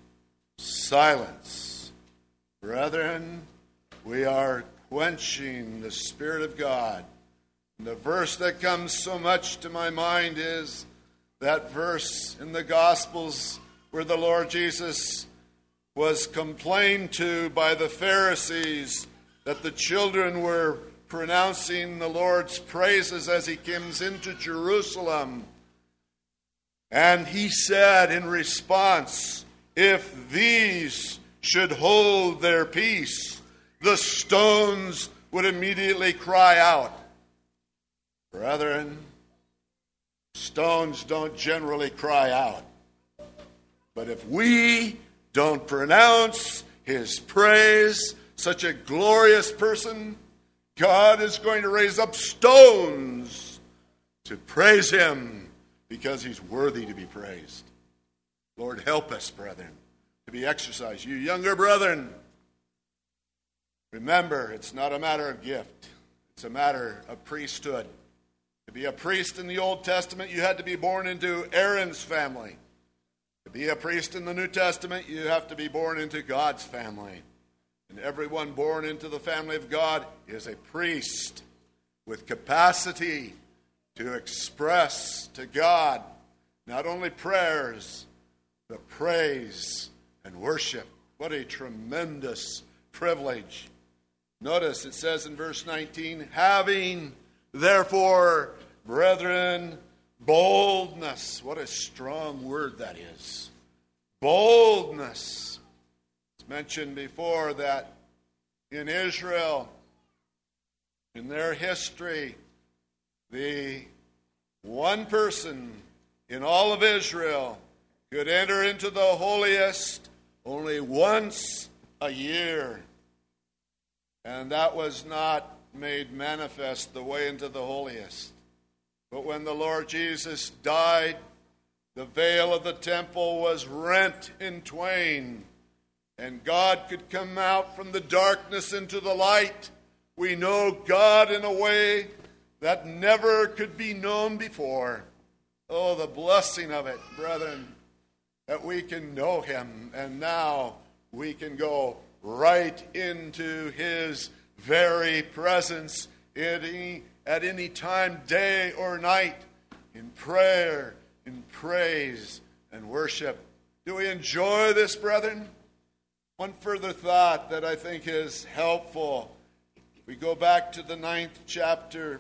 Silence. Brethren, we are quenching the Spirit of God. And the verse that comes so much to my mind is that verse in the Gospels where the Lord Jesus was complained to by the Pharisees that the children were pronouncing the Lord's praises as he comes into Jerusalem. And he said in response, if these should hold their peace, the stones would immediately cry out. Brethren, stones don't generally cry out. But if we don't pronounce his praise, such a glorious person, God is going to raise up stones to praise him because he's worthy to be praised. Lord, help us, brethren, to be exercised. You younger brethren, remember, it's not a matter of gift. It's a matter of priesthood. To be a priest in the Old Testament, you had to be born into Aaron's family. To be a priest in the New Testament, you have to be born into God's family. And everyone born into the family of God is a priest with capacity to express to God not only prayers, but praise and worship. What a tremendous privilege. Notice it says in verse nineteen, having therefore, brethren, boldness. What a strong word that is. Boldness. It's mentioned before that in Israel, in their history, the one person in all of Israel could enter into the holiest only once a year. And that was not made manifest, the way into the holiest. But when the Lord Jesus died, the veil of the temple was rent in twain, and God could come out from the darkness into the light. We know God in a way that never could be known before. Oh, the blessing of it, brethren, that we can know him, and now we can go right into his very presence at any, at any time, day or night, in prayer, in praise, and worship. Do we enjoy this, brethren? One further thought that I think is helpful. We go back to the ninth chapter.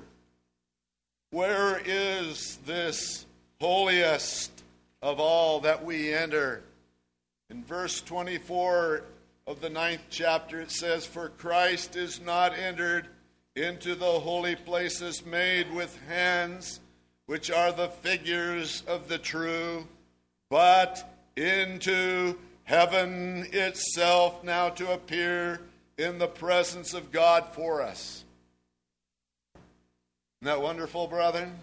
Where is this holiest of all that we enter? In verse twenty-four of the ninth chapter, it says, for Christ is not entered into the holy places made with hands, which are the figures of the true, but into heaven itself, now to appear in the presence of God for us. Isn't that wonderful, brethren?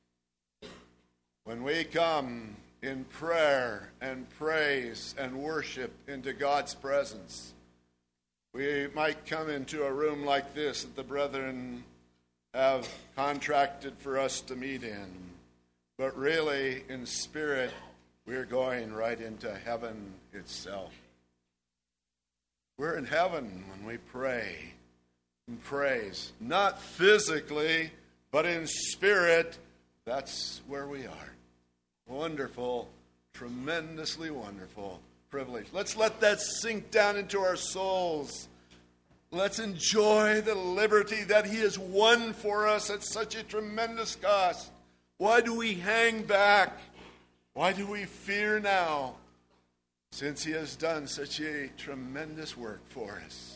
When we come in prayer and praise and worship into God's presence, we might come into a room like this that the brethren have contracted for us to meet in. But really, in spirit, we're going right into heaven itself. We're in heaven when we pray and praise. Not physically, but in spirit. That's where we are. Wonderful, tremendously wonderful privilege. Let's let that sink down into our souls. Let's enjoy the liberty that He has won for us at such a tremendous cost. Why do we hang back? Why do we fear now? Since He has done such a tremendous work for us.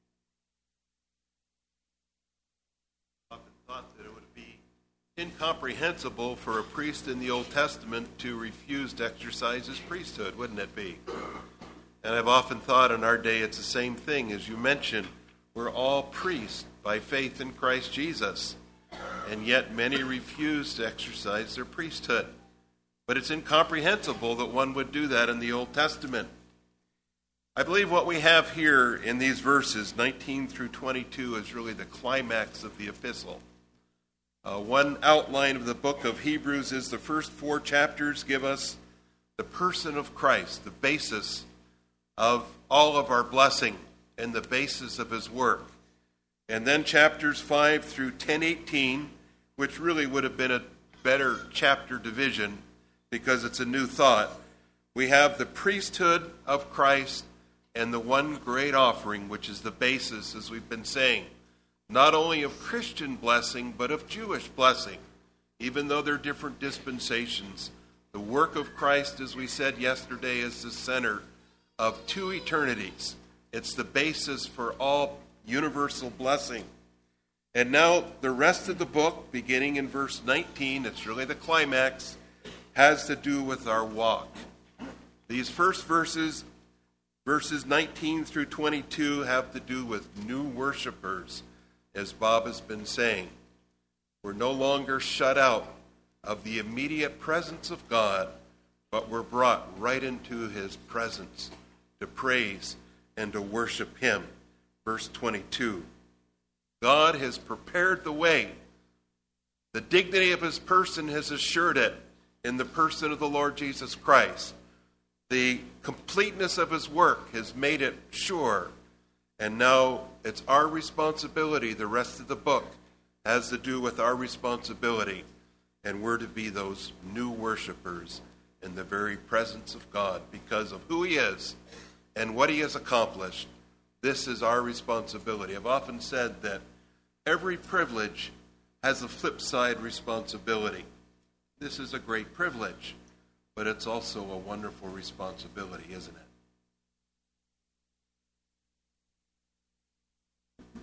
I often thought that it would be incomprehensible for a priest in the Old Testament to refuse to exercise his priesthood, wouldn't it be? And I've often thought in our day it's the same thing. As you mentioned, we're all priests by faith in Christ Jesus. And yet many refuse to exercise their priesthood. But it's incomprehensible that one would do that in the Old Testament. I believe what we have here in these verses, nineteen through twenty-two, is really the climax of the epistle. Uh, one outline of the book of Hebrews is the first four chapters give us the person of Christ, the basis of all of our blessing and the basis of His work. And then chapters five through ten eighteen, which really would have been a better chapter division because it's a new thought. We have the priesthood of Christ and the one great offering, which is the basis, as we've been saying, not only of Christian blessing, but of Jewish blessing. Even though they're different dispensations, the work of Christ, as we said yesterday, is the center of two eternities. It's the basis for all universal blessing. And now the rest of the book, beginning in verse nineteen, it's really the climax, has to do with our walk. These first verses, verses nineteen through twenty-two, have to do with new worshipers, as Bob has been saying. We're no longer shut out of the immediate presence of God, but we're brought right into His presence to praise and to worship Him. Verse twenty-two. God has prepared the way. The dignity of His person has assured it in the person of the Lord Jesus Christ. The completeness of His work has made it sure. And now it's our responsibility. The rest of the book has to do with our responsibility. And we're to be those new worshipers in the very presence of God because of who He is and what He has accomplished. This is our responsibility. I've often said that every privilege has a flip side responsibility. This is a great privilege, but it's also a wonderful responsibility, isn't it?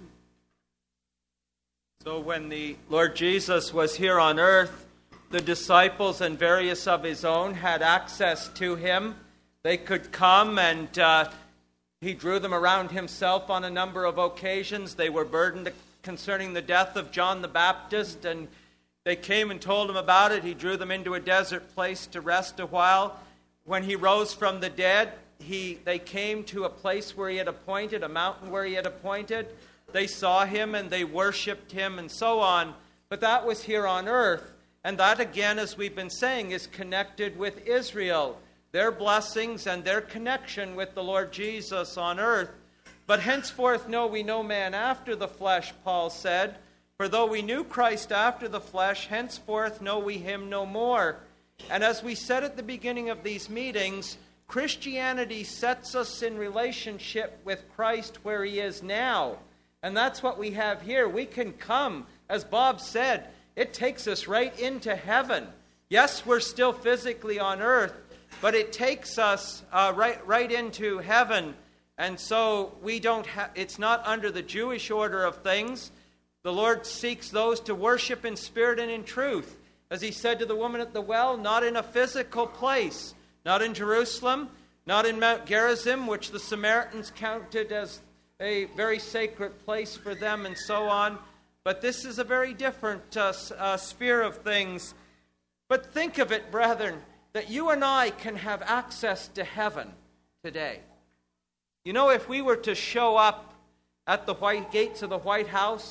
So when the Lord Jesus was here on earth, the disciples and various of His own had access to Him. They could come and uh, He drew them around Himself on a number of occasions. They were burdened concerning the death of John the Baptist, and they came and told Him about it. He drew them into a desert place to rest a while. When He rose from the dead, he, they came to a place where He had appointed, a mountain where He had appointed. They saw Him and they worshipped Him and so on. But that was here on earth. And that, again, as we've been saying, is connected with Israel, their blessings and their connection with the Lord Jesus on earth. But henceforth know we no man after the flesh, Paul said. For though we knew Christ after the flesh, henceforth know we Him no more. And as we said at the beginning of these meetings, Christianity sets us in relationship with Christ where He is now. And that's what we have here. We can come, as Bob said, it takes us right into heaven. Yes, we're still physically on earth, but it takes us uh, right, right into heaven. And so we don't ha- it's not under the Jewish order of things. The Lord seeks those to worship in spirit and in truth. As He said to the woman at the well, not in a physical place, not in Jerusalem, not in Mount Gerizim, which the Samaritans counted as a very sacred place for them and so on. But this is a very different uh, uh, sphere of things. But think of it, brethren, that you and I can have access to heaven today. You know, if we were to show up at the white gates of the White House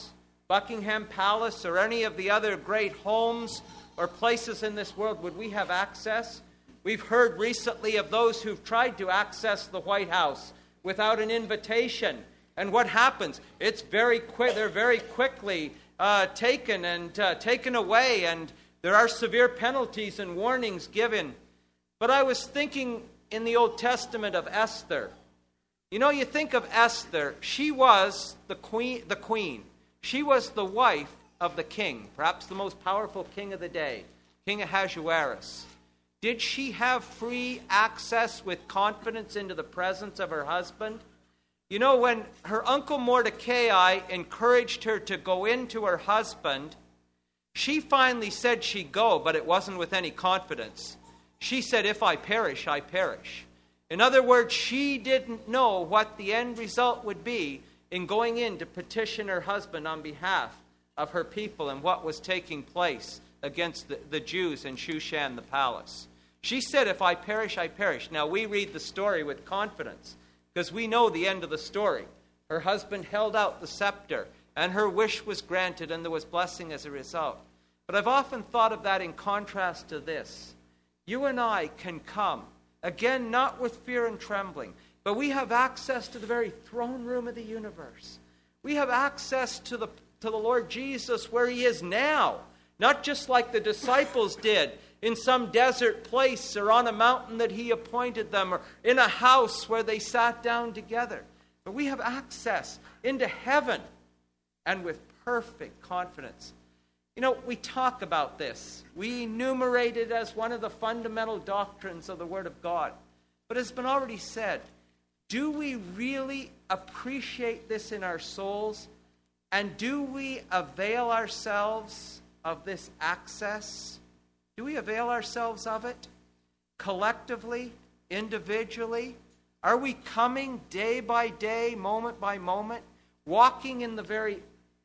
Buckingham Palace or any of the other great homes or places in this world, would we have access? We've heard recently of those who've tried to access the White House without an invitation. And what happens? It's very quick. They're very quickly uh, taken and uh, taken away, and there are severe penalties and warnings given. But I was thinking in the Old Testament of Esther. You know, you think of Esther. She was the queen. The queen. She was the wife of the king, perhaps the most powerful king of the day, King Ahasuerus. Did she have free access with confidence into the presence of her husband? You know, when her uncle Mordecai encouraged her to go into her husband, she finally said she'd go, but it wasn't with any confidence. She said, if I perish, I perish. In other words, she didn't know what the end result would be in going in to petition her husband on behalf of her people and what was taking place against the, the Jews in Shushan the palace. She said, if I perish, I perish. Now, we read the story with confidence because we know the end of the story. Her husband held out the scepter, and her wish was granted, and there was blessing as a result. But I've often thought of that in contrast to this. You and I can come, again, not with fear and trembling, but we have access to the very throne room of the universe. We have access to the, to the Lord Jesus where he is now, not just like the disciples did in some desert place or on a mountain that he appointed them or in a house where they sat down together. But we have access into heaven and with perfect confidence. You know, we talk about this. We enumerate it as one of the fundamental doctrines of the Word of God. But it's been already said, do we really appreciate this in our souls? And do we avail ourselves of this access? Do we avail ourselves of it? Collectively, individually? Are we coming day by day, moment by moment, walking in the very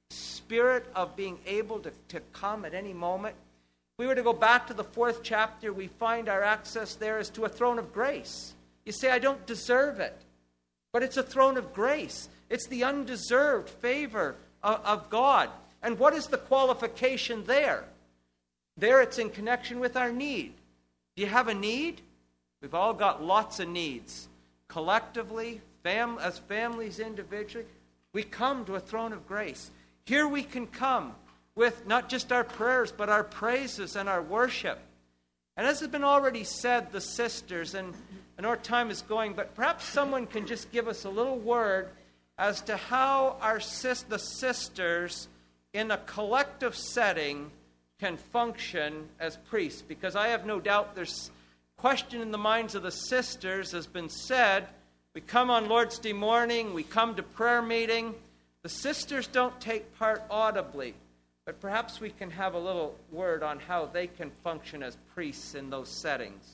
spirit of being able to, to come at any moment? If we were to go back to the fourth chapter, we find our access there is to a throne of grace. You say, I don't deserve it. But it's a throne of grace. It's the undeserved favor of, of God. And what is the qualification there? There it's in connection with our need. Do you have a need? We've all got lots of needs. Collectively, fam- as families individually, we come to a throne of grace. Here we can come with not just our prayers, but our praises and our worship. And as has been already said, the sisters, and I know our time is going, but perhaps someone can just give us a little word as to how our sis- the sisters in a collective setting can function as priests. Because I have no doubt there's question in the minds of the sisters has been said. We come on Lord's Day morning, we come to prayer meeting. The sisters don't take part audibly, but perhaps we can have a little word on how they can function as priests in those settings.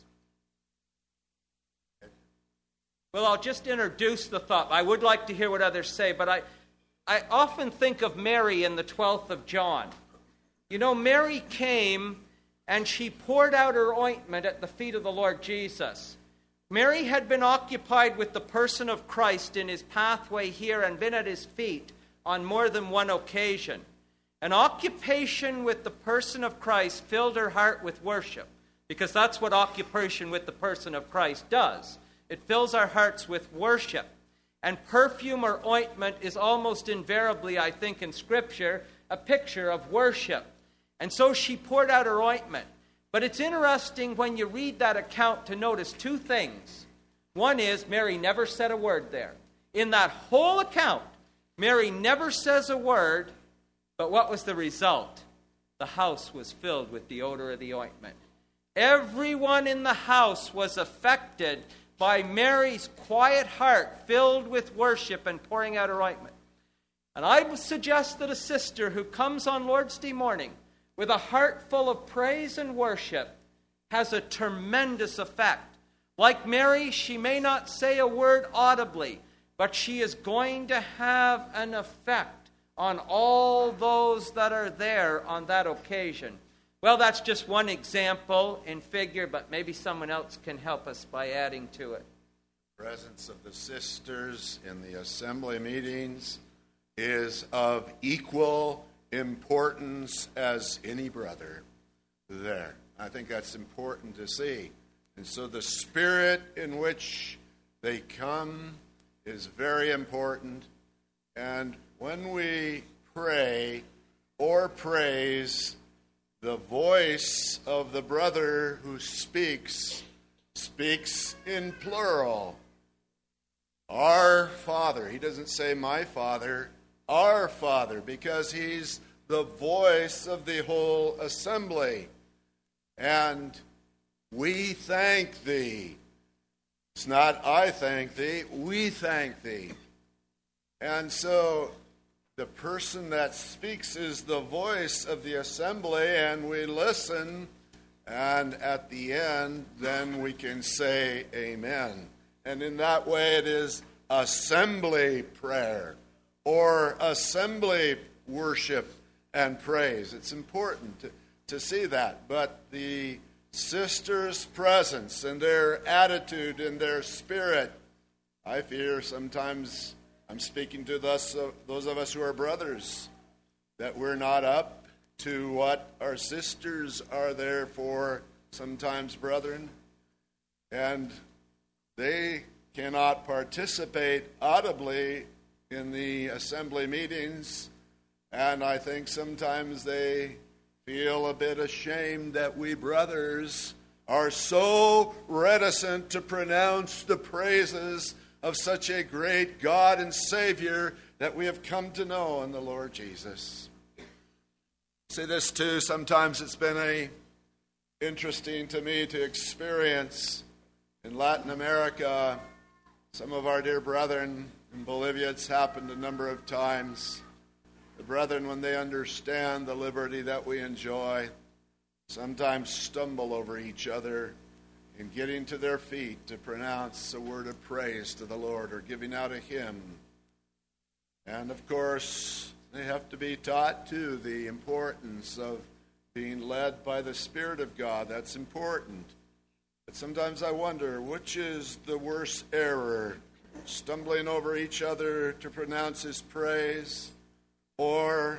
Well, I'll just introduce the thought. I would like to hear what others say, but I, I often think of Mary in the twelfth of John. You know, Mary came and she poured out her ointment at the feet of the Lord Jesus. Mary had been occupied with the person of Christ in his pathway here and been at his feet on more than one occasion. An occupation with the person of Christ filled her heart with worship, because that's what occupation with the person of Christ does. It fills our hearts with worship. And perfume or ointment is almost invariably, I think, in Scripture, a picture of worship. And so she poured out her ointment. But it's interesting when you read that account to notice two things. One is Mary never said a word there. In that whole account, Mary never says a word, but what was the result? The house was filled with the odor of the ointment. Everyone in the house was affected by Mary's quiet heart filled with worship and pouring out her ointment. And I would suggest that a sister who comes on Lord's Day morning with a heart full of praise and worship has a tremendous effect. Like Mary, she may not say a word audibly, but she is going to have an effect on all those that are there on that occasion. Well, that's just one example in figure, but maybe someone else can help us by adding to it. The presence of the sisters in the assembly meetings is of equal importance as any brother there. I think that's important to see. And so the spirit in which they come is very important. And when we pray or praise, the voice of the brother who speaks speaks in plural. Our Father. He doesn't say my Father, our Father, because he's the voice of the whole assembly. And we thank thee. It's not I thank thee, we thank thee. And so the person that speaks is the voice of the assembly, and we listen, and at the end, then we can say amen. And in that way, it is assembly prayer or assembly worship and praise. It's important to, to see that. But the sisters' presence and their attitude and their spirit, I fear sometimes I'm speaking to those, uh, those of us who are brothers, that we're not up to what our sisters are there for, sometimes brethren, and they cannot participate audibly in the assembly meetings, and I think sometimes they feel a bit ashamed that we brothers are so reticent to pronounce the praises of such a great God and Savior that we have come to know in the Lord Jesus. Say this too, sometimes it's been a interesting to me to experience in Latin America. Some of our dear brethren in Bolivia, it's happened a number of times. The brethren, when they understand the liberty that we enjoy, sometimes stumble over each other in getting to their feet to pronounce a word of praise to the Lord or giving out a hymn. And of course, they have to be taught too the importance of being led by the Spirit of God. That's important. But sometimes I wonder, which is the worst error? Stumbling over each other to pronounce his praise, or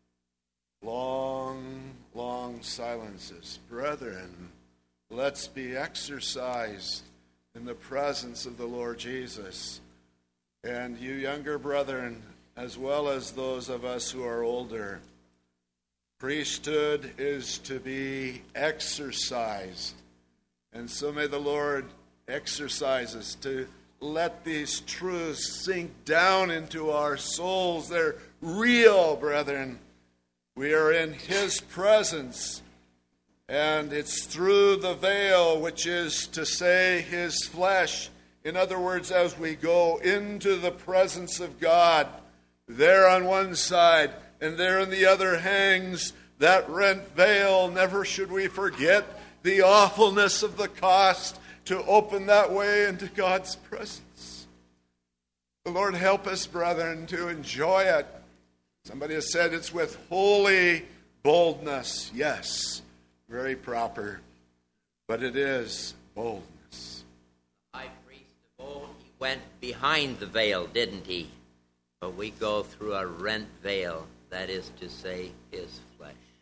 long, long silences? Brethren, let's be exercised in the presence of the Lord Jesus. And you younger brethren, as well as those of us who are older, priesthood is to be exercised. And so may the Lord exercise us to let these truths sink down into our souls. They're real, brethren. We are in his presence, and it's through the veil, which is to say his flesh. In other words, as we go into the presence of God, there on one side and there on the other hangs that rent veil. Never should we forget the awfulness of the cost to open that way into God's presence. The Lord help us, brethren, to enjoy it. Somebody has said it's with holy boldness. Yes, very proper. But it is boldness. The high priest of old, he went behind the veil, didn't he? But we go through a rent veil, that is to say, his flesh.